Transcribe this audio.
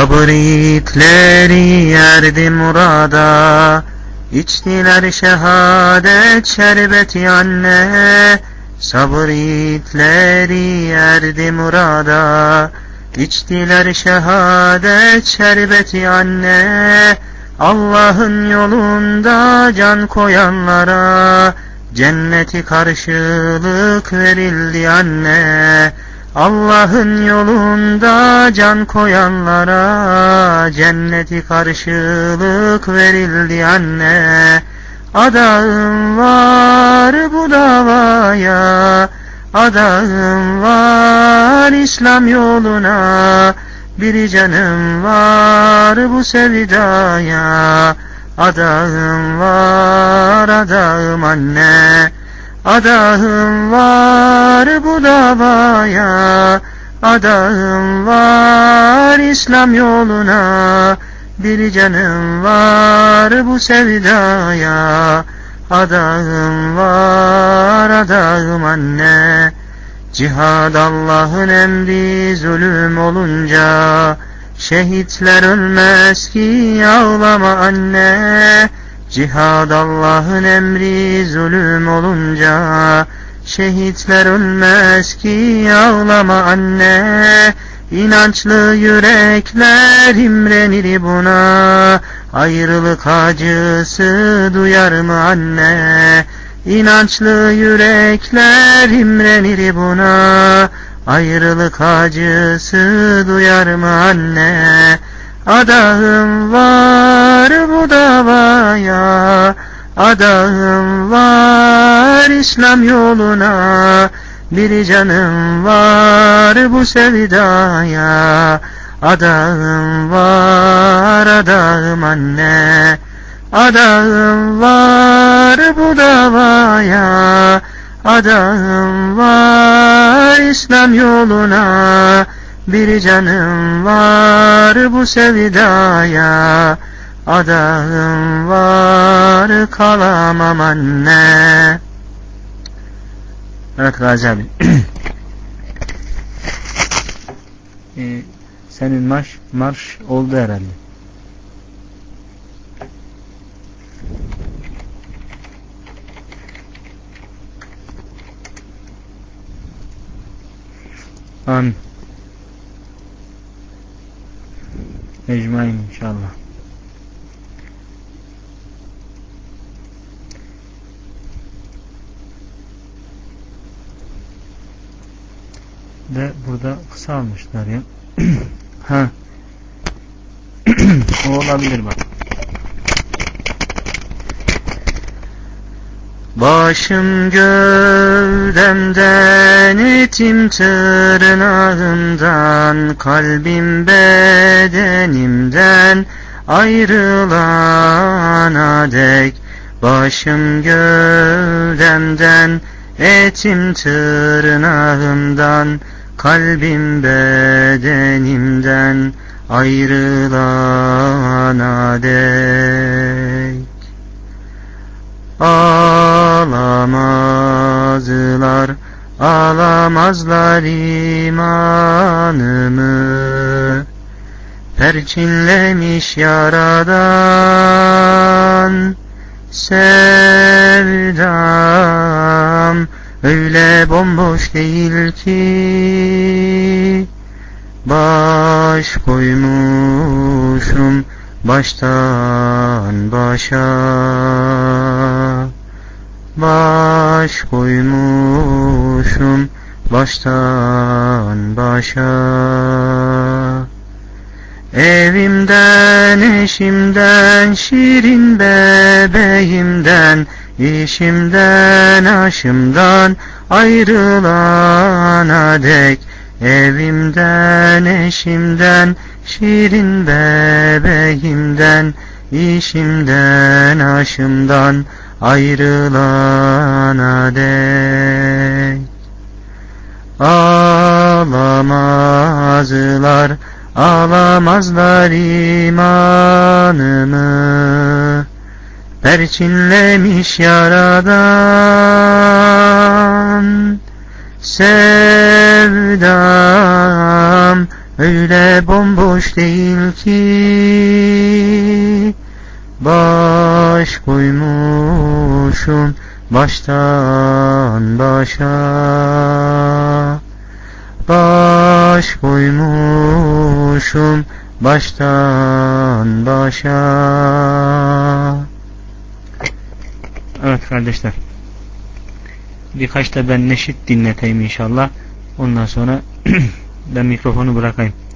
Sabır yiğitleri erdi murada, içtiler şehadet şerbeti anne. Sabır yiğitleri erdi murada, içtiler şehadet şerbeti anne. Allah'ın yolunda can koyanlara cenneti karşılık verildi anne. Allah'ın yolunda can koyanlara cenneti karşılık verildi anne. Adağım var bu davaya, adağım var İslam yoluna, bir canım var bu sevdaya. Adağım var, adağım anne, adağım var bu davaya, adağım var İslam yoluna, bir canım var bu sevdaya. Adağım var, adağım anne. Cihad Allah'ın emri, zulüm olunca şehitler ölmez ki, ağlama anne. Cihad Allah'ın emri, zulüm olunca şehitler ölmez ki, ağlama anne. İnançlı yürekler imrenir buna, ayrılık acısı duyar mı anne? İnançlı yürekler imrenir buna, ayrılık acısı duyar mı anne? Adağım var bu davaya, adağım var İslam yoluna, bir canım var bu sevdaya. Adağım var, adağım anne, adağım var bu davaya, adağım var İslam yoluna, bir canım var bu sevdaya. Adağım var, kalamam anne. Evet Gazi abi. Senin marş oldu herhalde. Amin. Ecmaîn inşallah. De burada kısa almışlar ya. Ha. O olabilir bak. Başım gövdemden, etim tırnağımdan, kalbim bedenimden ayrılana dek. Başım gövdemden, etim tırnağımdan, kalbim bedenimden ayrılana dek. Alamazlar, alamazlar imanımı, perçinlemiş yaradan sevdam. Öyle bomboş değil ki, baş koymuşum baştan başa, baş koymuşum baştan başa. Evimden, eşimden, şirin bebeğimden, işimden, aşımdan ayrılana dek. Evimden, eşimden, şirin bebeğimden, işimden, aşımdan ayrılana dek. Alamazlar, alamazlar imanımı, perçinlemiş yaradan sevdam. öyle bomboş değil ki, baş koymuşum baştan başa, baş koymuşum baştan başa. Evet kardeşler, birkaç da ben neşit dinleteyim inşallah. Ondan sonra ben mikrofonu bırakayım.